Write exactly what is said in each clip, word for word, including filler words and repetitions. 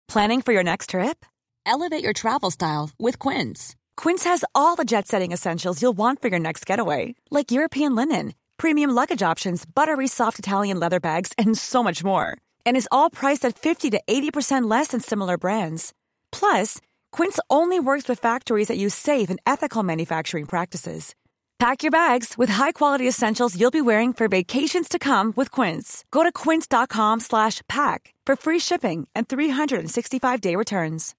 Planning for your next trip? Elevate your travel style with Quince. Quince has all the jet-setting essentials you'll want for your next getaway, like European linen, premium luggage options, buttery soft Italian leather bags, and so much more. And is all priced at fifty to eighty percent less than similar brands. Plus, Quince only works with factories that use safe and ethical manufacturing practices. Pack your bags with high-quality essentials you'll be wearing for vacations to come with Quince. Go to quince.com slash pack for free shipping and three sixty-five day returns.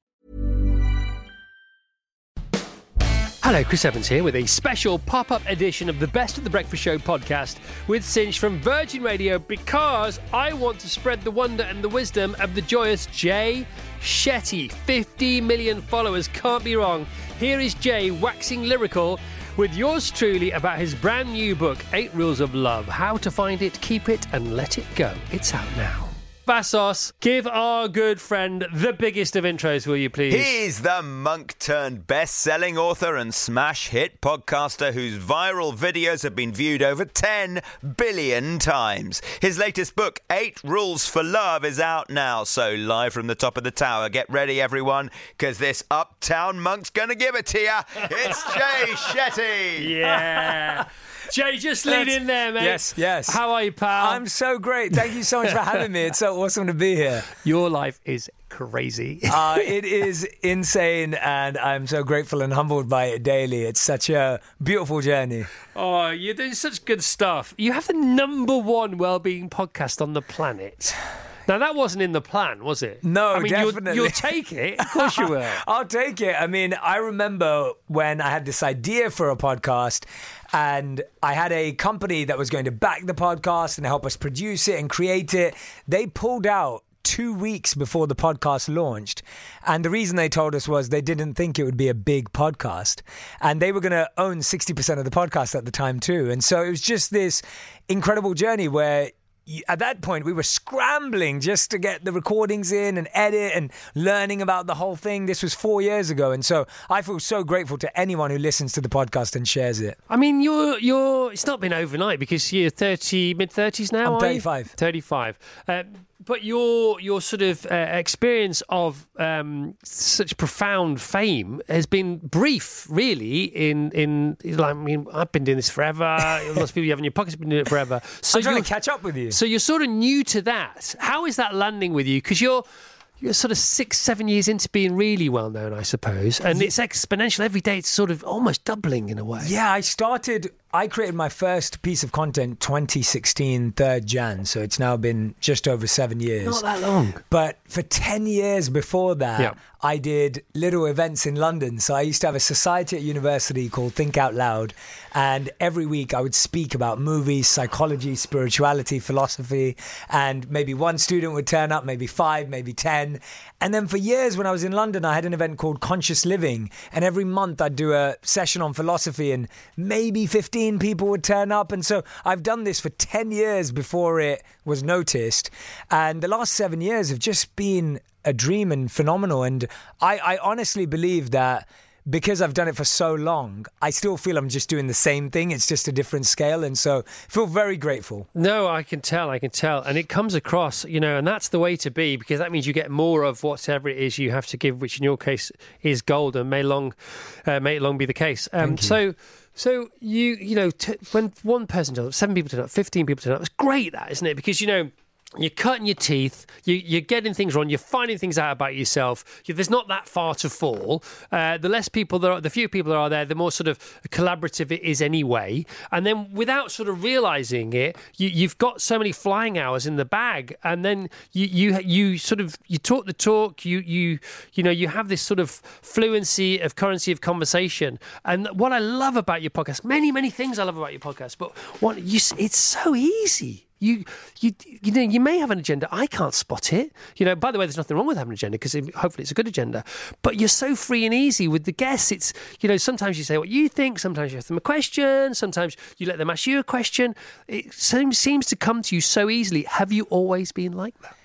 Hello, Chris Evans here with a special pop-up edition of the Best of the Breakfast Show podcast with Cinch from Virgin Radio, because I want to spread the wonder and the wisdom of the joyous Jay Shetty. fifty million followers, can't be wrong. Here is Jay waxing lyrical with yours truly about his brand new book, Eight Rules of Love, how to find it, keep it and let it go. It's out now. Vassos, give our good friend the biggest of intros, will you please? He's the monk-turned best-selling author and smash hit podcaster whose viral videos have been viewed over ten billion times. His latest book, Eight Rules for Love, is out now. So live from the top of the tower, get ready everyone, because this uptown monk's gonna give it to you. It's Jay Shetty. Yeah. Jay, just lean in there, mate. Yes, yes. How are you, pal? I'm so great. Thank you so much for having me. It's so awesome to be here. Your life is crazy. uh, it is insane, and I'm so grateful and humbled by it daily. It's such a beautiful journey. Oh, you're doing such good stuff. You have the number one wellbeing podcast on the planet. Now, that wasn't in the plan, was it? No, I mean, definitely. You'll, you'll take it. Of course you will. I'll take it. I mean, I remember when I had this idea for a podcast, and I had a company that was going to back the podcast and help us produce it and create it. They pulled out two weeks before the podcast launched. And the reason they told us was they didn't think it would be a big podcast. And they were going to own sixty percent of the podcast at the time too. And so it was just this incredible journey where at that point, we were scrambling just to get the recordings in and edit and learning about the whole thing. This was four years ago. And so I feel so grateful to anyone who listens to the podcast and shares it. I mean, you're, you're, it's not been overnight because you're thirty, mid-thirties now, I'm are thirty-five. You? thirty-five. Um, but your your sort of uh, experience of um, such profound fame has been brief, really. In in like, I mean, I've been doing this forever. Lots of people you have in your pockets have been doing it forever. So I'm trying to catch up with you. So you're sort of new to that. How is that landing with you? Because you're you're sort of six, seven years into being really well known, I suppose, and it's exponential every day. It's sort of almost doubling in a way. Yeah, I started. I created my first piece of content twenty sixteen, third January, so it's now been just over seven years. Not that long. But for ten years before that, yeah. I did little events in London. So I used to have a society at university called Think Out Loud, and every week I would speak about movies, psychology, spirituality, philosophy, and maybe one student would turn up, maybe five, maybe ten. And then for years when I was in London, I had an event called Conscious Living, and every month I'd do a session on philosophy, and maybe fifteen people would turn up. And so I've done this for ten years before it was noticed, and the last seven years have just been a dream and phenomenal. And I, I honestly believe that because I've done it for so long, I still feel I'm just doing the same thing. It's just a different scale. And so I feel very grateful. No, I can tell, I can tell. And it comes across, you know, and that's the way to be, because that means you get more of whatever it is you have to give, which in your case is gold, and may long, uh, may it long be the case. Um, so... So you you know t- when one person turns up, seven people turn up, fifteen people turn up, it's great, that, isn't it? Because you know you're cutting your teeth, you, you're getting things wrong, you're finding things out about yourself. You, there's not that far to fall. Uh, the less people there are, the fewer people there are there, the more sort of collaborative it is anyway. And then without sort of realising it, you, you've got so many flying hours in the bag, and then you you you sort of you talk the talk, you you you know you have this sort of fluency of currency of conversation. And what I love about your podcast, many many things I love about your podcast, but what you it's so easy. You, you, you know, you may have an agenda. I can't spot it. You know, by the way, there's nothing wrong with having an agenda, because hopefully it's a good agenda. But you're so free and easy with the guests. It's, you know, sometimes you say what you think. Sometimes you ask them a question. Sometimes you let them ask you a question. It seems, seems to come to you so easily. Have you always been like that?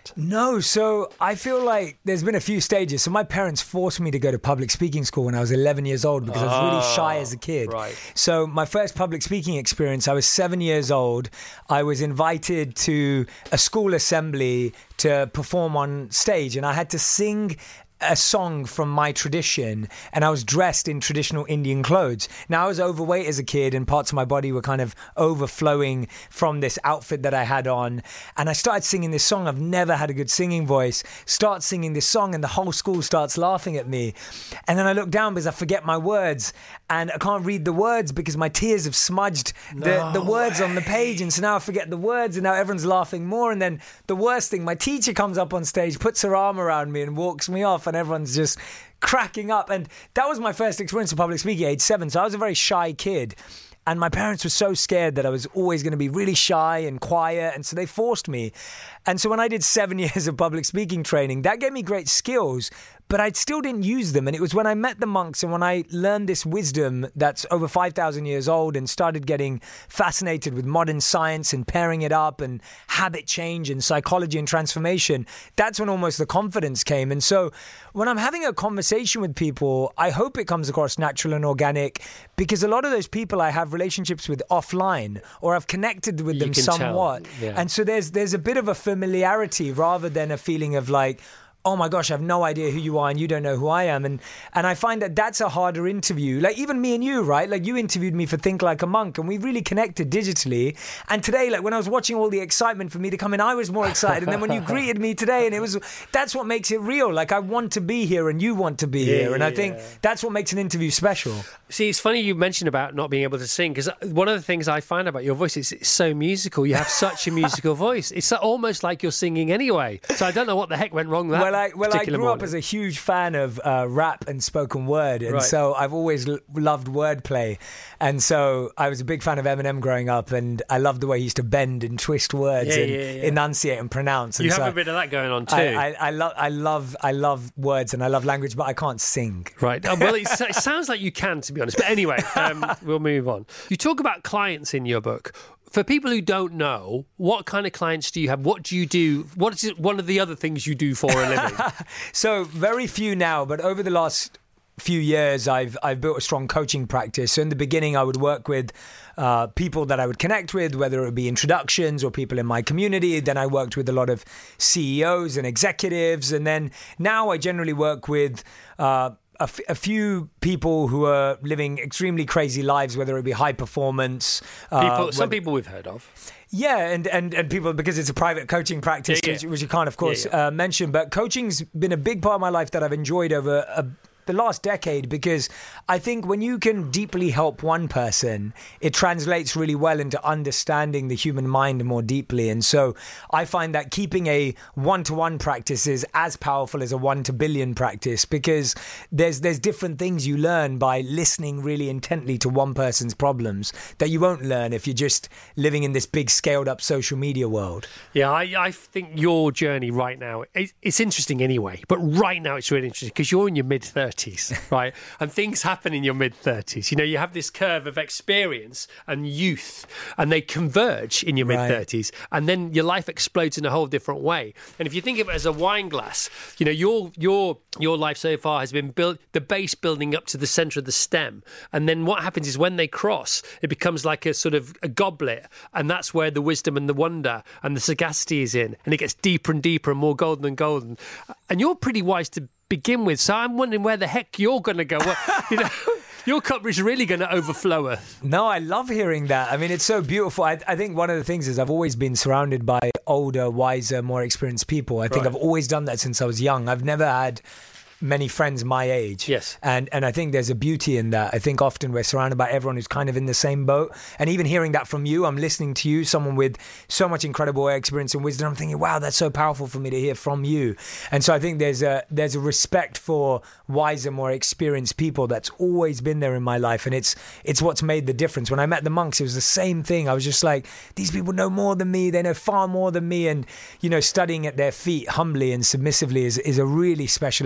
that? No, so I feel like there's been a few stages. So my parents forced me to go to public speaking school when I was eleven years old because I was really shy as a kid. Right. So my first public speaking experience, I was seven years old. I was invited to a school assembly to perform on stage, and I had to sing a song from my tradition, and I was dressed in traditional Indian clothes. Now, I was overweight as a kid, and parts of my body were kind of overflowing from this outfit that I had on. And I started singing this song. I've never had a good singing voice. Start singing this song, and the whole school starts laughing at me. And then I look down because I forget my words, and I can't read the words because my tears have smudged the, No the words way. on the page. And so now I forget the words, and now everyone's laughing more. And then the worst thing, my teacher comes up on stage, puts her arm around me and walks me off, and everyone's just cracking up. And that was my first experience of public speaking, age seven. So I was a very shy kid. And my parents were so scared that I was always going to be really shy and quiet. And so they forced me. And so when I did seven years of public speaking training, that gave me great skills, but I still didn't use them. And it was when I met the monks and when I learned this wisdom that's over five thousand years old and started getting fascinated with modern science and pairing it up and habit change and psychology and transformation, that's when almost the confidence came. And so when I'm having a conversation with people, I hope it comes across natural and organic, because a lot of those people I have relationships with offline, or I've connected with You them can somewhat. tell, yeah. And so there's there's a bit of a familiarity rather than a feeling of like, oh my gosh, I have no idea who you are and you don't know who I am. And and I find that that's a harder interview. Like even me and you, right? Like you interviewed me for Think Like a Monk, and we really connected digitally. And today, like when I was watching all the excitement for me to come in, I was more excited. And then when you greeted me today, and it was, that's what makes it real. Like I want to be here and you want to be Yeah, here. And I yeah, think yeah. that's what makes an interview special. See, it's funny you mentioned about not being able to sing, because one of the things I find about your voice is it's so musical. You have such a musical voice. It's almost like you're singing anyway. So I don't know what the heck went wrong that Well, I, well, I particular grew morning. up as a huge fan of uh, rap and spoken word, and Right. so I've always l- loved wordplay. And so I was a big fan of Eminem growing up, and I loved the way he used to bend and twist words Yeah, and yeah, yeah. enunciate and pronounce. And You so have a bit of that going on too. I, I, I love, I love, I love words and I love language, but I can't sing. Right. Oh, well, it, it sounds like you can, to be honest. But anyway, um, we'll move on. You talk about clients in your book. For people who don't know, what kind of clients do you have? What do you do? What is it, one of the other things you do for a living? So very few now, but over the last few years, I've I've built a strong coaching practice. So in the beginning, I would work with uh, people that I would connect with, whether it would be introductions or people in my community. Then I worked with a lot of C E Os and executives, and then now I generally work with Uh, A, f- a few people who are living extremely crazy lives, whether it be high performance. Uh, People, some whether- people we've heard of. Yeah, and, and, and people, because it's a private coaching practice, Yeah, yeah. Which, which you can't, of course, Yeah, yeah. Uh, mention. But coaching's been a big part of my life that I've enjoyed over a, the last decade, because I think when you can deeply help one person, it translates really well into understanding the human mind more deeply. And so I find that keeping a one-to-one practice is as powerful as a one-to-billion practice, because there's there's different things you learn by listening really intently to one person's problems that you won't learn if you're just living in this big scaled-up social media world. Yeah, I, I think your journey right now, it, it's interesting anyway, but right now it's really interesting because you're in your mid-thirties, right? And things happen in your mid-thirties. You know, you have this curve of experience and youth, and they converge in your Right. mid-thirties, and then your life explodes in a whole different way. And if you think of it as a wine glass, you know, your your your life so far has been built, the base building up to the centre of the stem. And then what happens is when they cross, it becomes like a sort of a goblet, and that's where the wisdom and the wonder and the sagacity is in, and it gets deeper and deeper and more golden and golden. And you're pretty wise to begin with, so I'm wondering where the heck you're going to go. Well, you know, your cup is really going to overflow. No, I love hearing that. I mean, it's so beautiful. I, I think one of the things is I've always been surrounded by older, wiser, more experienced people. I think Right. I've always done that since I was young. I've never had many friends my age. Yes. And and I think there's a beauty in that. I think often we're surrounded by everyone who's kind of in the same boat. And even hearing that from you, I'm listening to you, someone with so much incredible experience and wisdom. I'm thinking, wow, that's so powerful for me to hear from you. And so I think there's a there's a respect for wiser, more experienced people that's always been there in my life. And it's it's what's made the difference. When I met the monks, it was the same thing. I was just like, these people know more than me. They know far more than me. And, you know, studying at their feet humbly and submissively is, is a really special experience.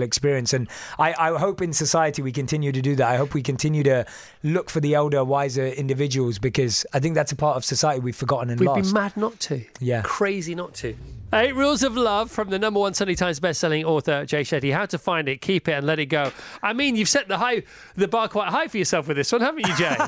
experience. And I, I hope in society we continue to do that. I hope we continue to look for the elder, wiser individuals, because I think that's a part of society we've forgotten and We'd lost. We'd be mad not to. Yeah. Crazy not to. Eight Rules of Love from the number one Sunday Times best-selling author Jay Shetty. How to find it, keep it, and let it go. I mean, you've set the high, the bar quite high for yourself with this one, haven't you, Jay?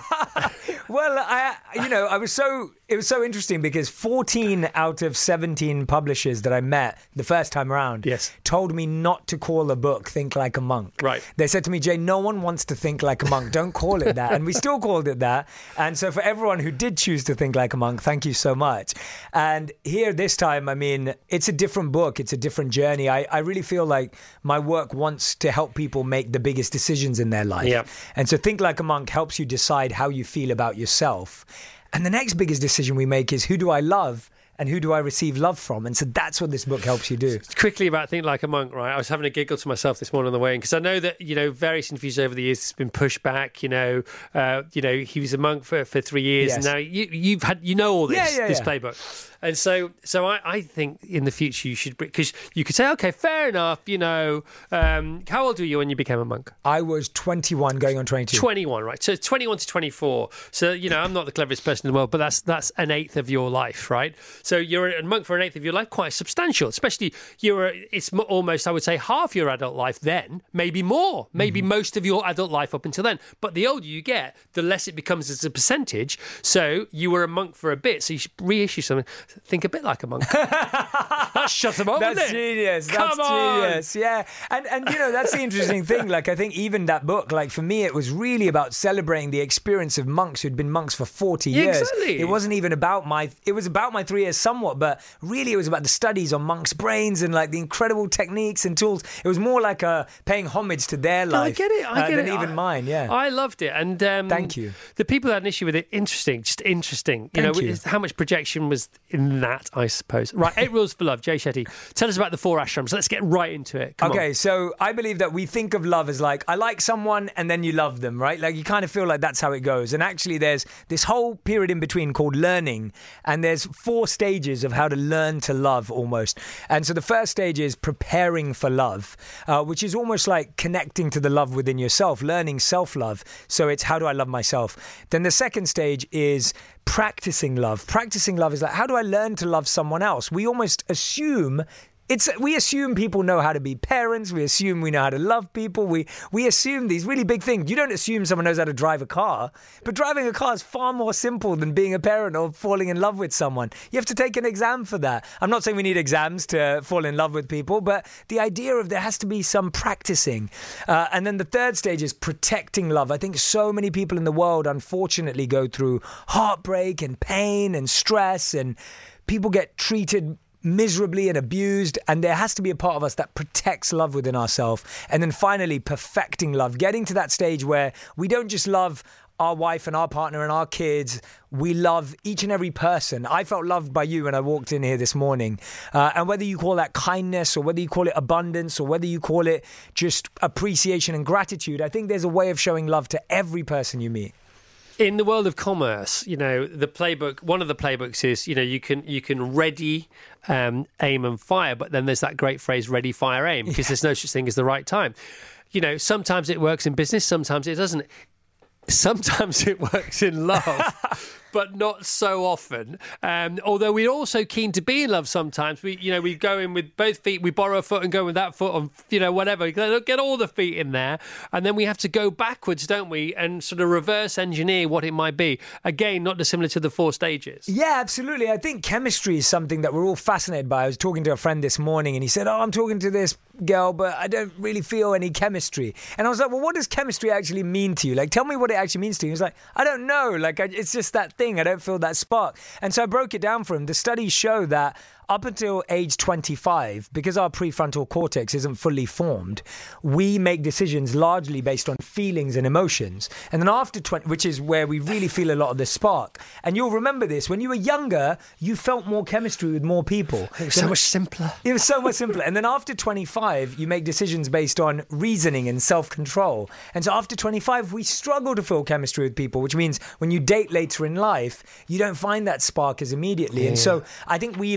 Well, I, you know, I was so it was so interesting because fourteen out of seventeen publishers that I met the first time around, yes, told me not to call a book "Think Like a Monk." Right? They said to me, "Jay, no one wants to think like a monk. Don't call it that." And we still called it that. And so, for everyone who did choose to think like a monk, thank you so much. And here this time, I mean, it's a different book. It's a different journey. I, I really feel like my work wants to help people make the biggest decisions in their life. Yep. And so Think Like a Monk helps you decide how you feel about yourself. And the next biggest decision we make is, who do I love? And who do I receive love from? And so that's what this book helps you do. Quickly about Think Like a Monk, right? I was having a giggle to myself this morning on the way in, because I know that, you know, various interviews over the years has been pushed back. You know, uh, you know, he was a monk for, for three years. Yes. And now you, you've had, you know, all this, yeah, yeah, this yeah. playbook. And so, so I, I think in the future you should, because you could say, okay, fair enough. You know, um, how old were you when you became a monk? I was twenty-one, going on twenty-two. twenty-one, right? So twenty-one to twenty-four. So, you know, I'm not the cleverest person in the world, but that's that's an eighth of your life, right? So you're a monk for an eighth of your life, quite substantial. Especially you're, it's almost, I would say, half your adult life then, maybe more, maybe mm-hmm. most of your adult life up until then. But the older you get, the less it becomes as a percentage. So you were a monk for a bit, so you should reissue something. Think a bit like a monk. That shuts them up, That's isn't it? genius. Come That's on. genius. Yeah. And, and, you know, that's the interesting thing. Like, I think even that book, like, for me, it was really about celebrating the experience of monks who'd been monks for forty Yeah, years. exactly. It wasn't even about my, it was about my three years somewhat, but really it was about the studies on monks' brains and, like, the incredible techniques and tools. It was more like a paying homage to their No, life. I get it. I uh, get than it. even I, mine, yeah. I loved it. And um, Thank you. The people that had an issue with it, interesting, just interesting. You Thank know, you. how much projection was in that, I suppose. Right, Eight Rules for Love, Jay Shetty. Tell us about the four ashrams. Let's get right into it. Come okay, on. so I believe that we think of love as like, I like someone and then you love them, right? Like, you kind of feel like that's how it goes. And actually there's this whole period in between called learning, and there's four stages of how to learn to love almost. And so the first stage is preparing for love, uh, which is almost like connecting to the love within yourself, learning self-love. So it's, how do I love myself? Then the second stage is practicing love. Practicing love is like, how do I learn to love someone else? We almost assume It's we assume people know how to be parents. We assume we know how to love people. We we assume these really big things. You don't assume someone knows how to drive a car, but driving a car is far more simple than being a parent or falling in love with someone. You have to take an exam for that. I'm not saying we need exams to fall in love with people, but the idea of there has to be some practicing. Uh, and then the third stage is protecting love. I think so many people in the world, unfortunately, go through heartbreak and pain and stress, and people get treated miserably and abused, and there has to be a part of us that protects love within ourselves. And then finally, perfecting love, getting to that stage where we don't just love our wife and our partner and our kids, we love each and every person. I felt loved by you when I walked in here this morning. Uh, and whether you call that kindness, or whether you call it abundance, or whether you call it just appreciation and gratitude, I think there's a way of showing love to every person you meet. In the world of commerce, you know, the playbook, one of the playbooks is, you know, you can you can ready, um, aim and fire, but then there's that great phrase, ready, fire, aim, because there's no such thing as the right time. You know, sometimes it works in business, sometimes it doesn't. Sometimes it works in love, but not so often. Um, although we're also keen to be in love sometimes. We, you know, we go in with both feet, we borrow a foot and go with that foot on, you know, whatever. Get all the feet in there. And then we have to go backwards, don't we? And sort of reverse engineer what it might be. Again, not dissimilar to the four stages. Yeah, absolutely. I think chemistry is something that we're all fascinated by. I was talking to a friend this morning and he said, oh, I'm talking to this girl, but I don't really feel any chemistry. And I was like, well, what does chemistry actually mean to you? Like, tell me what it actually means to you. He was like, I don't know. Like, I, it's just that thing. I don't feel that spark. And so I broke it down for him. The studies show that up until age twenty-five, because our prefrontal cortex isn't fully formed, we make decisions largely based on feelings and emotions. And then after twenty, which is where we really feel a lot of the spark. And you'll remember this, when you were younger, you felt more chemistry with more people. It was so much simpler. It was so much simpler. And then after twenty-five, you make decisions based on reasoning and self-control. And so after twenty-five, we struggle to feel chemistry with people, which means when you date later in life, you don't find that spark as immediately. Yeah. And so I think we've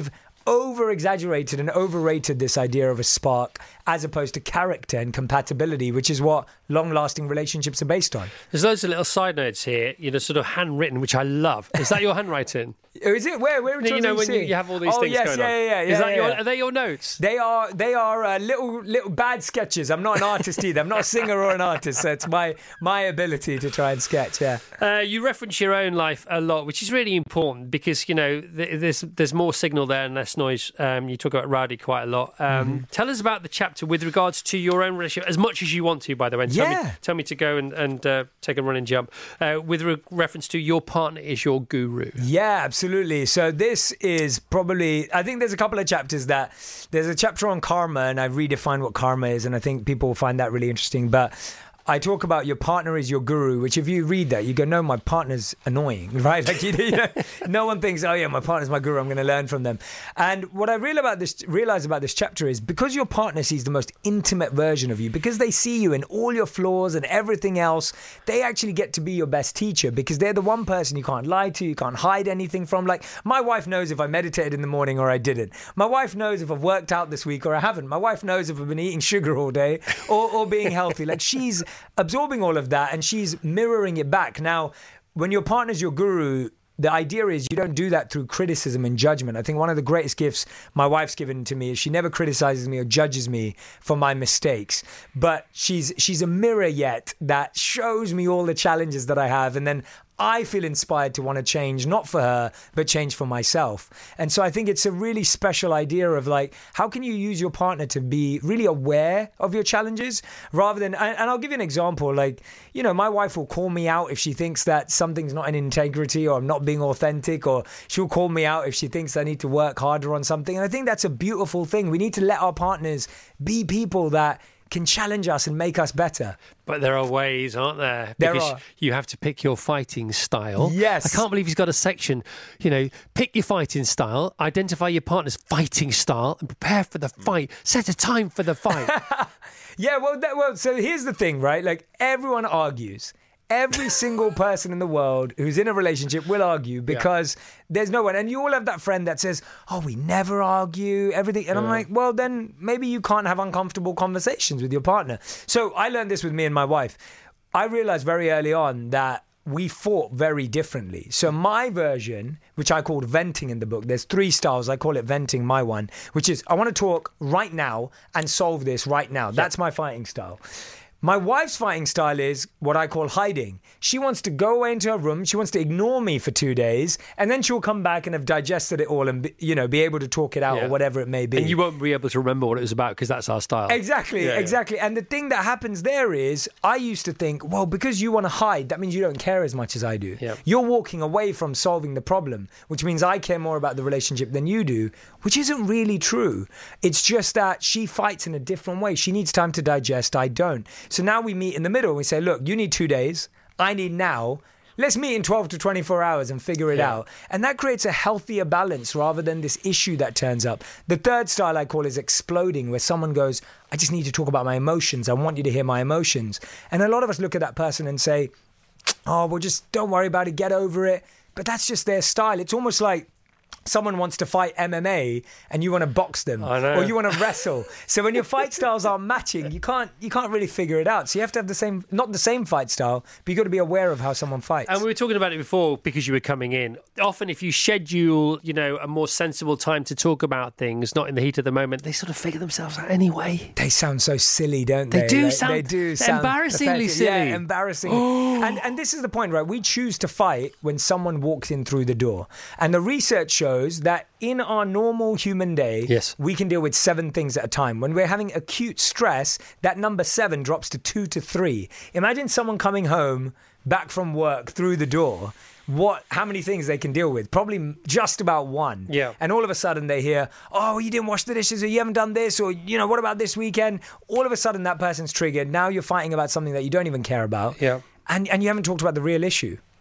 over-exaggerated and overrated this idea of a spark as opposed to character and compatibility, which is what long-lasting relationships are based on. There's loads of little side notes here, you know, sort of handwritten, which I love. Is that your handwriting? Oh, is it? Where? Where? You know, when you, you have all these oh, things yes, going yeah, on. Yeah, yeah, Is yeah, that yeah, your? yeah. Are they your notes? They are. They are uh, little, little bad sketches. I'm not an artist either. I'm not a singer or an artist. So it's my my ability to try and sketch. Yeah. Uh, you reference your own life a lot, which is really important because you know th- there's there's more signal there and less noise. Um, you talk about Rowdy quite a lot. Um, mm-hmm. Tell us about the chapter with regards to your own relationship, as much as you want to, by the way. And tell yeah. Me, tell me to go and, and uh, take a run and jump. Uh, with re- reference to your partner is your guru. Yeah, absolutely. So this is probably, I think there's a couple of chapters that, there's a chapter on karma, and I redefine what karma is, and I think people will find that really interesting. But I talk about your partner is your guru, which if you read that, you go, no, my partner's annoying, right? Like, you, you know, no one thinks, oh yeah, my partner's my guru, I'm going to learn from them. And what I real about this, realize about this chapter is because your partner sees the most intimate version of you, because they see you in all your flaws and everything else, they actually get to be your best teacher because they're the one person you can't lie to, you can't hide anything from. Like, my wife knows if I meditated in the morning or I didn't. My wife knows if I've worked out this week or I haven't. My wife knows if I've been eating sugar all day or, or being healthy. Like, she's absorbing all of that and she's mirroring it back. Now, when your partner's your guru, the idea is you don't do that through criticism and judgment. I think one of the greatest gifts my wife's given to me is she never criticizes me or judges me for my mistakes, but she's she's a mirror yet that shows me all the challenges that I have, and then I feel inspired to want to change, not for her, but change for myself. And so I think it's a really special idea of like, how can you use your partner to be really aware of your challenges rather than, and I'll give you an example, like, you know, my wife will call me out if she thinks that something's not in integrity or I'm not being authentic, or she'll call me out if she thinks I need to work harder on something. And I think that's a beautiful thing. We need to let our partners be people that can challenge us and make us better. But there are ways, aren't there? There because are. You have to pick your fighting style. Yes. I can't believe he's got a section, you know, pick your fighting style, identify your partner's fighting style, and prepare for the fight. Set a time for the fight. Yeah, well, that, well, so here's the thing, right? Like, everyone argues. Every single person in the world who's in a relationship will argue because yeah. there's no one. And you all have that friend that says, oh, we never argue, everything. And yeah. I'm like, well, then maybe you can't have uncomfortable conversations with your partner. So I learned this with me and my wife. I realized very early on that we fought very differently. So my version, which I called venting in the book, there's three styles. I call it venting, my one, which is I want to talk right now and solve this right now. Yeah. That's my fighting style. My wife's fighting style is what I call hiding. She wants to go away into her room. She wants to ignore me for two days, and then she'll come back and have digested it all and, be, you know, be able to talk it out yeah. or whatever it may be. And you won't be able to remember what it was about because that's our style. Exactly, yeah, exactly. Yeah. And the thing that happens there is I used to think, well, because you want to hide, that means you don't care as much as I do. Yeah. You're walking away from solving the problem, which means I care more about the relationship than you do, which isn't really true. It's just that she fights in a different way. She needs time to digest. I don't. So now we meet in the middle. We say, look, you need two days. I need now. Let's meet in twelve to twenty-four hours and figure it yeah. out. And that creates a healthier balance rather than this issue that turns up. The third style I call is exploding, where someone goes, I just need to talk about my emotions. I want you to hear my emotions. And a lot of us look at that person and say, oh, well, just don't worry about it. Get over it. But that's just their style. It's almost like someone wants to fight M M A and you want to box them, I know. or you want to wrestle. So when your fight styles aren't matching, you can't you can't really figure it out. So you have to have the same, not the same fight style, but you've got to be aware of how someone fights. And we were talking about it before because you were coming in. Often if you schedule, you know, a more sensible time to talk about things, not in the heat of the moment, they sort of figure themselves out anyway. They sound so silly, don't they? They do like, sound, they do sound embarrassingly pathetic. silly. Yeah, embarrassing. and and this is the point, right? We choose to fight when someone walks in through the door. And the research shows that in our normal human day, yes. we can deal with seven things at a time. When we're having acute stress, that number seven drops to two to three. Imagine someone coming home back from work through the door. What? How many things they can deal with? Probably just about one. Yeah. And all of a sudden they hear, oh, you didn't wash the dishes, or you haven't done this, or, you know, what about this weekend? All of a sudden that person's triggered. Now you're fighting about something that you don't even care about. Yeah. And and you haven't talked about the real issue.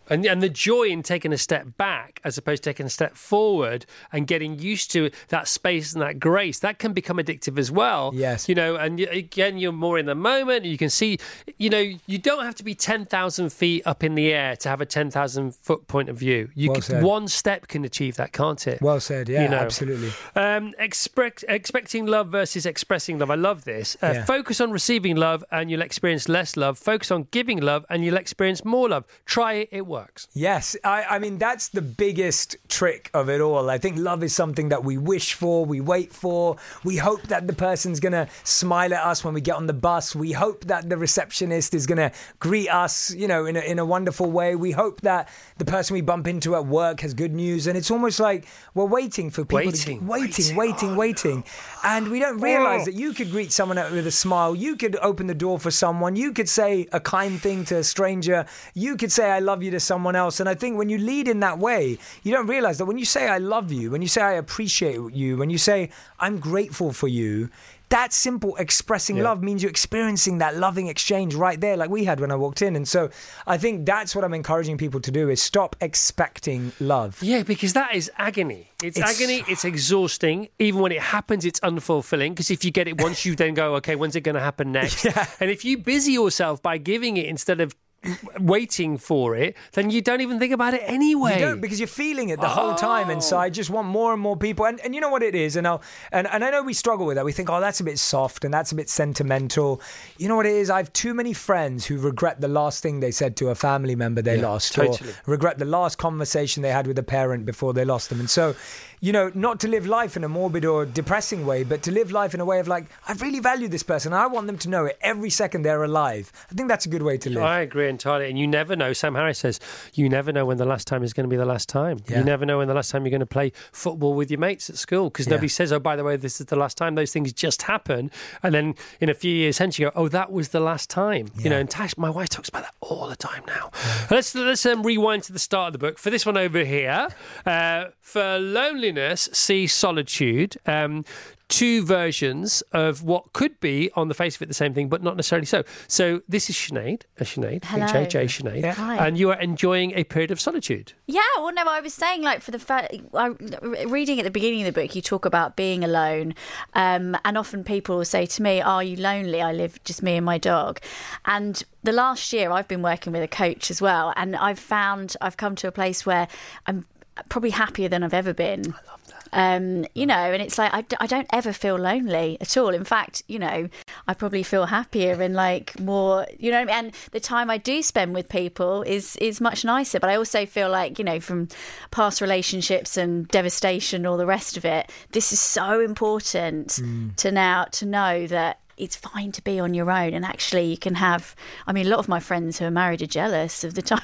And, and the joy in taking a step back as opposed to taking a step forward and getting used to that space and that grace, that can become addictive as well. Yes. You know, and you, again, you're more in the moment. You can see, you know, you don't have to be ten thousand feet up in the air to have a ten thousand foot point of view. You Well can, said. one step can achieve that, can't it? Well said, yeah, You know. absolutely. Um, expect, expecting love versus expressing love. I love this. Uh, Yeah. Focus on receiving love and you'll experience less love. Focus on giving love and you'll experience more love. Try it, it works. Yes, I, I mean, that's the biggest trick of it all. I think love is something that we wish for, we wait for. We hope that the person's going to smile at us when we get on the bus. We hope that the receptionist is going to greet us, you know, in a, in a wonderful way. We hope that the person we bump into at work has good news. And it's almost like we're waiting for people Waiting, to... Waiting, waiting, waiting, oh, waiting. And we don't realise Oh. that you could greet someone with a smile. You could open the door for someone. You could say a kind thing to a stranger. You could say I love you to someone else. And I think when you lead in that way, you don't realise that when you say I love you, when you say I appreciate you, when you say I'm grateful for you, that simple expressing Yeah. love means you're experiencing that loving exchange right there like we had when I walked in. And so I think that's what I'm encouraging people to do is stop expecting love. Yeah, because that is agony. It's, It's- agony, it's exhausting. Even when it happens, it's unfulfilling. Because if you get it once, you then go, okay, when's it going to happen next? Yeah. And if you busy yourself by giving it instead of waiting for it, then you don't even think about it anyway. You don't, because you're feeling it the whole time, and so I just want more and more people. And, and you know what it is, and I'll, and and I know we struggle with that. We think, oh, that's a bit soft and that's a bit sentimental. You know what it is? I have too many friends who regret the last thing they said to a family member they Yeah, lost, totally. or regret the last conversation they had with a parent before they lost them. And so, you know, not to live life in a morbid or depressing way, but to live life in a way of like, I really value this person. I want them to know it every second they're alive. I think that's a good way to live. I agree entirely. And you never know, Sam Harris says, you never know when the last time is going to be the last time. Yeah. You never know when the last time you're going to play football with your mates at school, because nobody Yeah. says, oh, by the way, this is the last time. Those things just happen. And then in a few years hence, you go, oh, that was the last time. You Yeah. know, and Tash, my wife talks about that all the time now. Let's, let's um, rewind to the start of the book. For this one over here, uh, for loneliness, see solitude. Um, two versions of what could be on the face of it the same thing, but not necessarily so. So this is Sinead, uh, Sinead, Hello. J J Sinead, Yeah. Hi. and you are enjoying a period of solitude. Yeah, well, no, I was saying, like, for the first, I, reading at the beginning of the book, you talk about being alone, um, and often people will say to me, "Are you lonely?" I live just me and my dog, and the last year I've been working with a coach as well, and I've found I've come to a place where I'm probably happier than I've ever been. I love that. Um, you know, and it's like I, d- I don't ever feel lonely at all. In fact, you know, I probably feel happier and like more, you know, and the time I do spend with people is is much nicer. But I also feel like, you know, from past relationships and devastation, all the rest of it, this is so important mm. to now to know that it's fine to be on your own, and actually you can have, I mean, a lot of my friends who are married are jealous of the time.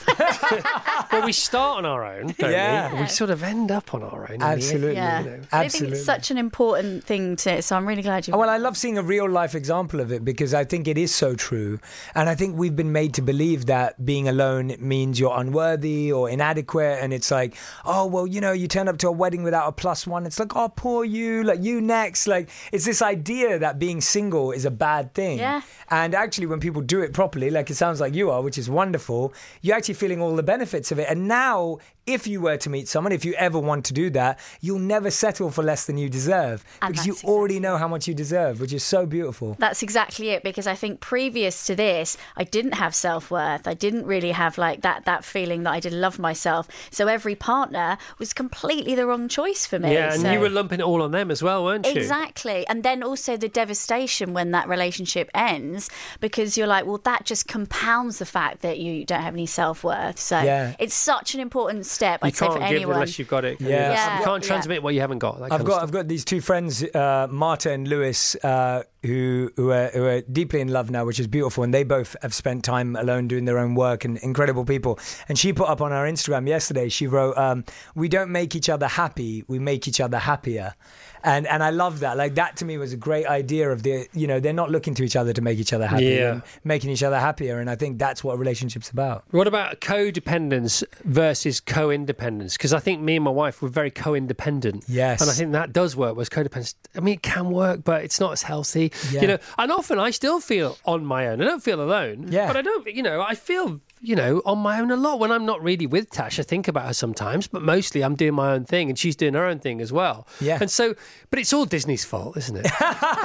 Well, we start on our own, don't Yeah. we? We sort of end up on our own. in the end, Absolutely. Yeah, you know. I think Absolutely. it's such an important thing to, so I'm really glad you Oh, well, I love seeing a real life example of it, because I think it is so true. And I think we've been made to believe that being alone means you're unworthy or inadequate. And it's like, oh, well, you know, you turn up to a wedding without a plus one. It's like, oh, poor you, like you next. Like, it's this idea that being single is a bad thing. Yeah. And actually, when people do it properly, like it sounds like you are, which is wonderful, you're actually feeling all the benefits of it. And now, if you were to meet someone, if you ever want to do that, you'll never settle for less than you deserve, And because you that's already know how much you deserve, which is so beautiful. That's exactly it, because I think previous to this, I didn't have self-worth. I didn't really have like that that feeling that I didn't love myself. So every partner was completely the wrong choice for me. Yeah, and So- you were lumping it all on them as well, weren't you? Exactly. And then also the devastation when that relationship ends, because you're like, well, that just compounds the fact that you don't have any self-worth. So Yeah. it's such an important step, You I'd say, can't for give anyone. unless you've got it. can Yeah. you? Yeah. You can't Yeah. transmit what you haven't got. That kind I've of got stuff. I've got these two friends, uh, Marta and Lewis, uh, who who are, who are deeply in love now, which is beautiful, and they both have spent time alone doing their own work, and incredible people. And she put up on our Instagram yesterday, she wrote, um, "We don't make each other happy, we make each other happier." And and I love that. Like, that to me was a great idea of the, you know, they're not looking to each other to make each other happy, Yeah. they're making each other happier. And I think that's what a relationship's about. What about codependence versus co-independence? Because I think me and my wife were very co-independent. Yes. And I think that does work, whereas codependence, I mean, it can work, but it's not as healthy. Yeah. You know, and often I still feel on my own. I don't feel alone. Yeah. But I don't, you know, I feel you know, on my own a lot. When I'm not really with Tash, I think about her sometimes, but mostly I'm doing my own thing and she's doing her own thing as well. Yeah. And so, but it's all Disney's fault, isn't it?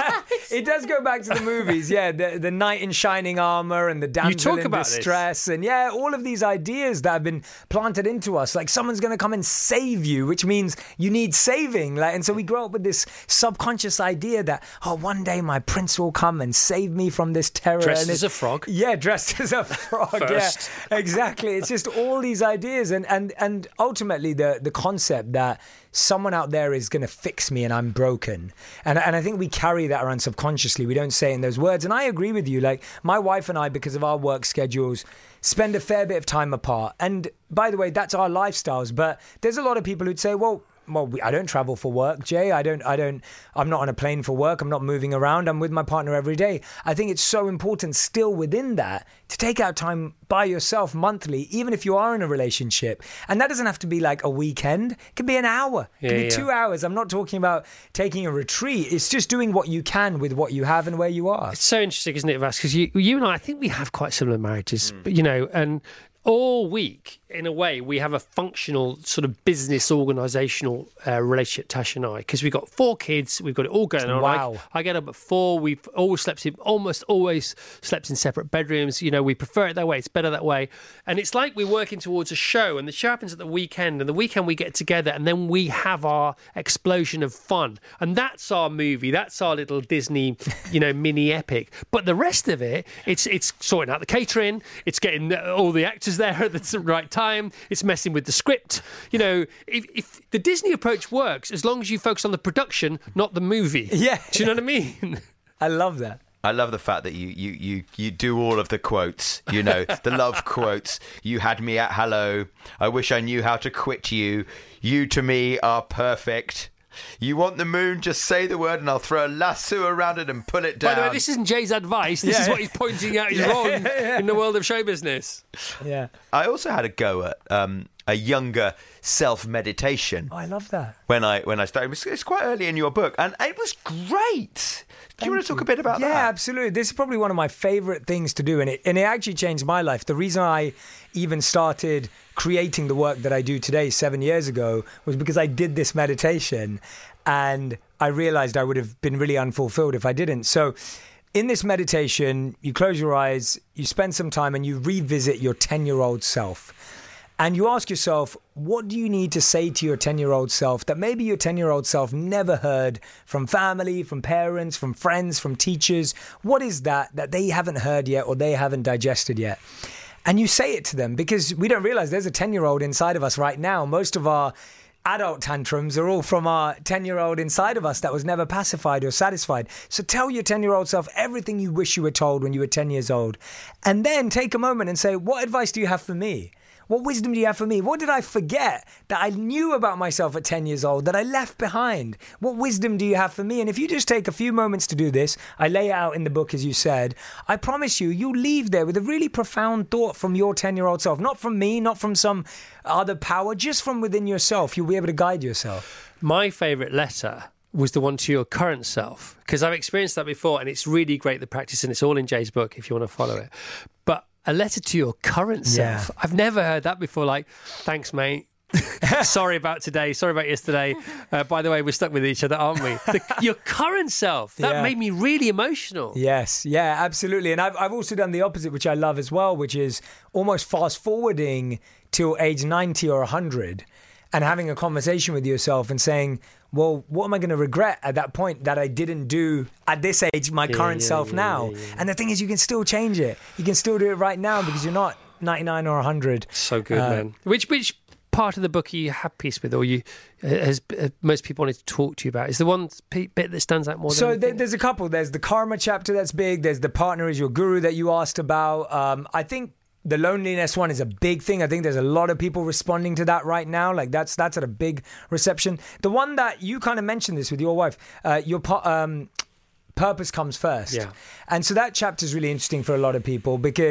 It does go back to the movies, yeah. The, the knight in shining armor and the damsel talk in about distress, this. and yeah, all of these ideas that have been planted into us. Like someone's going to come and save you, which means you need saving. Like, and so we grow up with this subconscious idea that oh, one day my prince will come and save me from this terror. Dressed and as a frog. Yeah, dressed as a frog. First. Yeah, exactly. It's just all these ideas, and and and ultimately the the concept that someone out there is going to fix me and I'm broken. And and I think we carry that around subconsciously. We don't say it in those words. And I agree with you. Like my wife and I, because of our work schedules, spend a fair bit of time apart. And by the way, that's our lifestyles. But there's a lot of people who'd say, well, well, we, I don't travel for work, Jay. I don't, I don't, I'm not on a plane for work. I'm not moving around. I'm with my partner every day. I think it's so important still within that to take out time by yourself monthly, even if you are in a relationship. And that doesn't have to be like a weekend. It can be an hour. It can Yeah, be yeah. two hours. I'm not talking about taking a retreat. It's just doing what you can with what you have and where you are. It's so interesting, isn't it, Vas? Because you, you and I, I think we have quite similar marriages, but, you know, and all week, in a way, we have a functional sort of business organisational uh, relationship, Tash and I, because we've got four kids, we've got it all going on. Wow. I, I get up at four, we've always slept in, almost always slept in separate bedrooms. You know, we prefer it that way, it's better that way. And it's like we're working towards a show, and the show happens at the weekend, and the weekend we get together, and then we have our explosion of fun. And that's our movie, that's our little Disney, you know, mini epic. But the rest of it, it's it's sorting out the catering, it's getting all the actors there at the right time, it's messing with the script. You know, if, if the Disney approach works, as long as you focus on the production, not the movie. Yeah. Do you know what I mean? I love that. I love the fact that you, you, you, you do all of the quotes, you know, the love quotes. You had me at hello. I wish I knew how to quit you. You to me are perfect. You want the moon, just say the word and I'll throw a lasso around it and pull it down. By the way, this isn't Jay's advice. This Yeah. is what he's pointing out is Yeah, wrong yeah, yeah. in the world of show business. Yeah. I also had a go at um, a younger self-meditation Oh, I love that. when I when I started. It was, it's quite early in your book, and it was great. Do you want to talk a bit about yeah, that? Yeah, absolutely. This is probably one of my favorite things to do, and it and it actually changed my life. The reason I even started creating the work that I do today seven years ago was because I did this meditation, and I realized I would have been really unfulfilled if I didn't. So in this meditation, you close your eyes, you spend some time, and you revisit your ten-year-old self. And you ask yourself, what do you need to say to your ten-year-old self that maybe your ten-year-old self never heard from family, from parents, from friends, from teachers? What is that that they haven't heard yet or they haven't digested yet? And you say it to them, because we don't realize there's a ten-year-old inside of us right now. Most of our adult tantrums are all from our ten-year-old inside of us that was never pacified or satisfied. So tell your ten-year-old self everything you wish you were told when you were ten years old. And then take a moment and say, what advice do you have for me? What wisdom do you have for me? What did I forget that I knew about myself at ten years old that I left behind? What wisdom do you have for me? And if you just take a few moments to do this, I lay it out in the book, as you said, I promise you, you'll leave there with a really profound thought from your ten-year-old self. Not from me, not from some other power, just from within yourself. You'll be able to guide yourself. My favourite letter was the one to your current self, because I've experienced that before, and it's really great, the practice, and it's all in Jay's book if you want to follow it. But a letter to your current self. Yeah. I've never heard that before. Like, thanks, mate. Sorry about today. Sorry about yesterday. Uh, by the way, we're stuck with each other, aren't we? The, your current self. That Yeah. made me really emotional. Yes, yeah, absolutely. And I've, I've also done the opposite, which I love as well, which is almost fast forwarding till age ninety or one hundred and having a conversation with yourself and saying, well, what am I going to regret at that point that I didn't do at this age, my Yeah, current yeah, self yeah, now? yeah, yeah. And the thing is, you can still change it. You can still do it right now because you're not ninety-nine or one hundred. So good, Uh, man. Which which part of the book are you happiest with, or you has uh, most people wanted to talk to you about? Is the one p- bit that stands out more? So than there, there's a couple. There's the karma chapter that's big. There's the partner is your guru that you asked about. Um, I think the loneliness one is a big thing. I think there's a lot of people responding to that right now. Like that's that's at a big reception. The one that you kind of mentioned this with your wife, uh, your pa- um, purpose comes first. Yeah. And so that chapter is really interesting for a lot of people because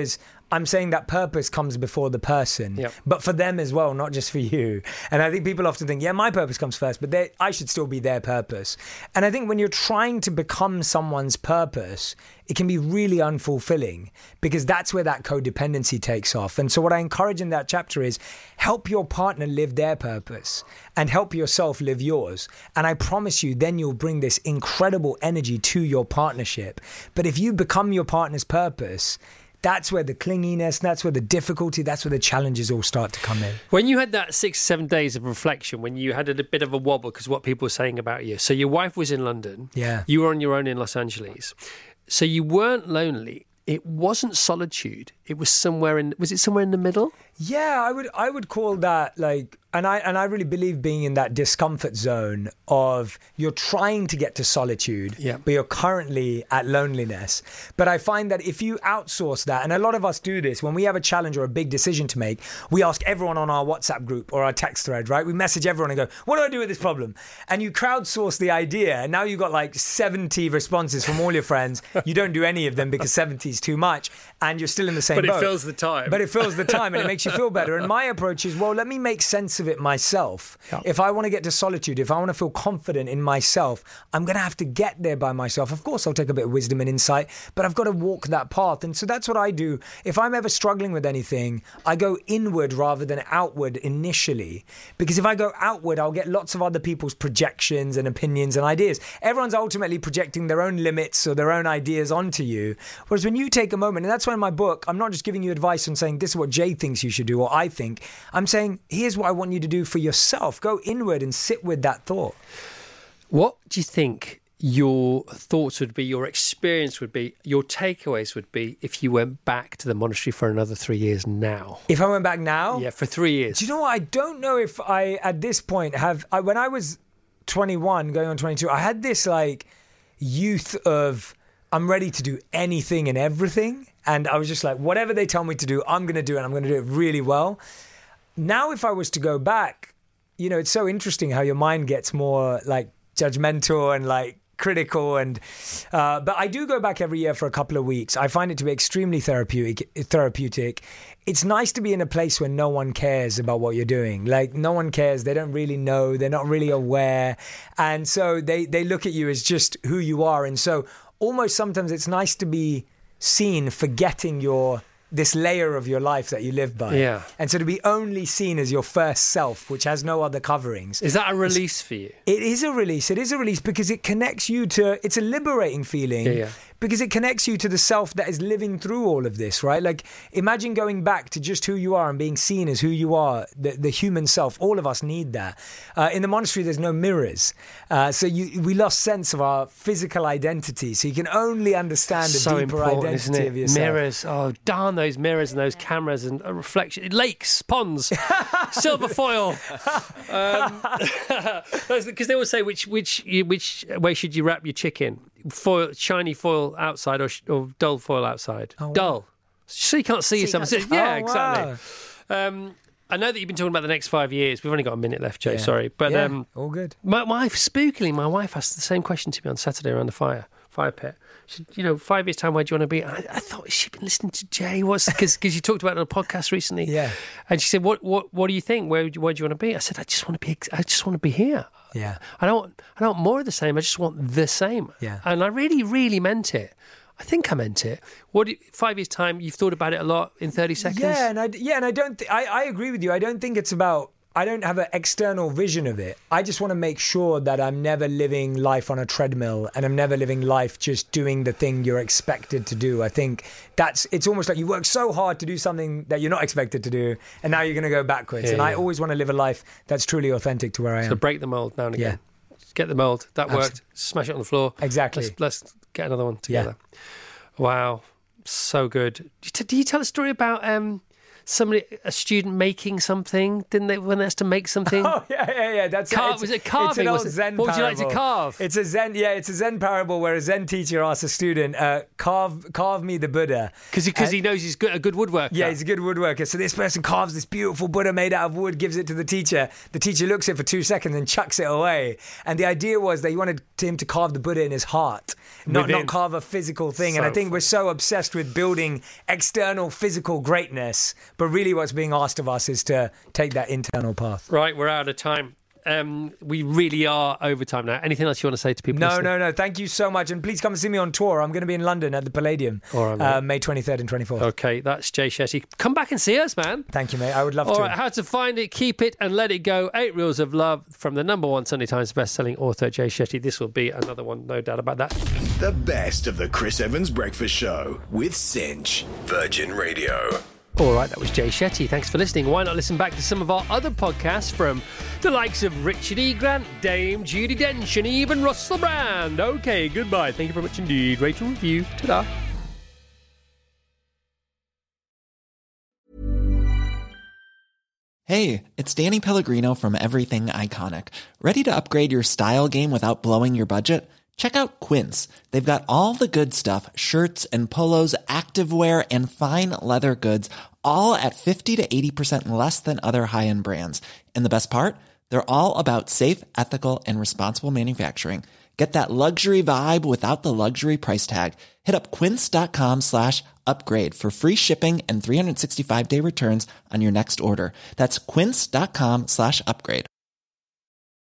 I'm saying that purpose comes before the person, yep. but for them as well, not just for you. And I think people often think, yeah, my purpose comes first, but they, I should still be their purpose. And I think when you're trying to become someone's purpose, it can be really unfulfilling because that's where that codependency takes off. And so what I encourage in that chapter is help your partner live their purpose and help yourself live yours. And I promise you, then you'll bring this incredible energy to your partnership. But if you become your partner's purpose, that's where the clinginess, that's where the difficulty, that's where the challenges all start to come in. When you had that six, seven days of reflection, when you had a bit of a wobble because what people were saying about you. So your wife was in London. Yeah. You were on your own in Los Angeles. So you weren't lonely. It wasn't solitude. It was somewhere in, was it somewhere in the middle? Yeah, I would I would call that like, and I and I really believe being in that discomfort zone of you're trying to get to solitude, yeah. but you're currently at loneliness. But I find that if you outsource that, and a lot of us do this, when we have a challenge or a big decision to make, we ask everyone on our WhatsApp group or our text thread, right? We message everyone and go, what do I do with this problem? And you crowdsource the idea, and now you've got like seventy responses from all your friends. You don't do any of them because seventy is too much, and you're still in the same But boat. it fills the time. But it fills the time, and it makes you feel better. And my approach is, well, let me make sense of it myself. Yeah. If I want to get to solitude, if I want to feel confident in myself, I'm going to have to get there by myself. Of course, I'll take a bit of wisdom and insight, but I've got to walk that path. And so that's what I do. If I'm ever struggling with anything, I go inward rather than outward initially. Because if I go outward, I'll get lots of other people's projections and opinions and ideas. Everyone's ultimately projecting their own limits or their own ideas onto you. Whereas when you take a moment, and that's why in my book, I'm not just giving you advice on saying this is what Jay thinks you should do or I think. I'm saying, here's what I want you to do for yourself. Go inward and sit with that thought. What do you think your thoughts would be, your experience would be, your takeaways would be if you went back to the monastery for another three years now? If I went back now? Yeah, for three years. Do you know what? I don't know if I, at this point, have... I, when I was twenty-one, going on twenty-two, I had this, like, youth of... I'm ready to do anything and everything. And I was just like, whatever they tell me to do, I'm going to do it. And I'm going to do it really well. Now, if I was to go back, you know, it's so interesting how your mind gets more like judgmental and like critical. And uh, but I do go back every year for a couple of weeks. I find it to be extremely therapeutic. Therapeutic. It's nice to be in a place where no one cares about what you're doing. Like, no one cares. They don't really know. They're not really aware. And so they, they look at you as just who you are. And so almost sometimes it's nice to be seen forgetting your this layer of your life that you live by. Yeah. And so to be only seen as your first self, which has no other coverings. Is that a release for you? It is a release. It is a release because it connects you to, it's a liberating feeling. Yeah, yeah. Because it connects you to the self that is living through all of this, right? Like, imagine going back to just who you are and being seen as who you are, the, the human self. All of us need that. Uh, in the monastery, there's no mirrors. Uh, so you, we lost sense of our physical identity. So you can only understand the so deeper important, identity isn't it? of yourself. Mirrors. Oh, darn those mirrors and those cameras and a reflection. Lakes, ponds, silver foil. Um, because they always say, which which which way should you wrap your chicken? Foil, shiny foil outside or, or dull foil outside? Oh, wow. Dull. So you can't see So you yourself. can't see- Yeah, Oh, exactly. Um, I know that you've been talking about the next five years. We've only got a minute left, Joe. Yeah. Sorry, but Yeah, um, all good. my wife, spookily, my wife asked the same question to me on Saturday around the fire fire pit. She said, you know, five years time, where do you want to be? And I, I thought she'd been listening to Jay. What's because because you talked about it on a podcast recently. Yeah. And she said, what what what do you think? Where where do you want to be? I said, I just want to be. I just want to be here. Yeah. I don't I don't want more of the same. I just want the same. Yeah. And I really really meant it. I think I meant it. What? Do, five years time, you've thought about it a lot in thirty seconds. Yeah, and I yeah, and I don't. Th- I I agree with you. I don't think it's about. I don't have an external vision of it. I just want to make sure that I'm never living life on a treadmill and I'm never living life just doing the thing you're expected to do. I think that's, it's almost like you work so hard to do something that you're not expected to do and now you're going to go backwards. Yeah, and yeah. I always want to live a life that's truly authentic to where I am. So break the mold now and again. Get the mold. That Absolutely. worked. Smash it on the floor. Exactly. Let's, let's get another one together. Wow. So good. Do you, t- do you tell a story about... Um, somebody, a student making something, didn't they? When they has to make something. Oh yeah, yeah, yeah. That's Car- it. was it carving? It's an old was it? Zen What would you like parable. to carve? It's a Zen. Yeah, it's a Zen parable where a Zen teacher asks a student, uh, "Carve, carve me the Buddha," because because he knows he's good, a good woodworker. Yeah, he's a good woodworker. So this person carves this beautiful Buddha made out of wood, gives it to the teacher. The teacher looks at it for two seconds and chucks it away. And the idea was they wanted him to carve the Buddha in his heart, not Within. not carve a physical thing. So and I think we're so obsessed with building external physical greatness, but really what's being asked of us is to take that internal path. Right, we're out of time. Um, we really are over time now. Anything else you want to say to people? No, listening? no, no. Thank you so much. And please come and see me on tour. I'm going to be in London at the Palladium, All right, uh, May twenty-third and twenty-fourth. Okay, that's Jay Shetty. Come back and see us, man. Thank you, mate. I would love All to. right, how to find it, keep it, and let it go. Eight Rules of Love from the number one Sunday Times best-selling author, Jay Shetty. This will be another one, no doubt about that. The best of the Chris Evans Breakfast Show with Cinch, Virgin Radio. All right, that was Jay Shetty. Thanks for listening. Why not listen back to some of our other podcasts from the likes of Richard E. Grant, Dame Judi Dench, and even Russell Brand. Okay, goodbye. Thank you very much indeed. Rate and review. Ta-da. Hey, it's Danny Pellegrino from Everything Iconic. Ready to upgrade your style game without blowing your budget? Check out Quince. They've got all the good stuff, shirts and polos, activewear, and fine leather goods, all at fifty to eighty percent less than other high-end brands. And the best part? They're all about safe, ethical, and responsible manufacturing. Get that luxury vibe without the luxury price tag. Hit up quince.com slash upgrade for free shipping and three sixty-five day returns on your next order. That's quince.com slash upgrade.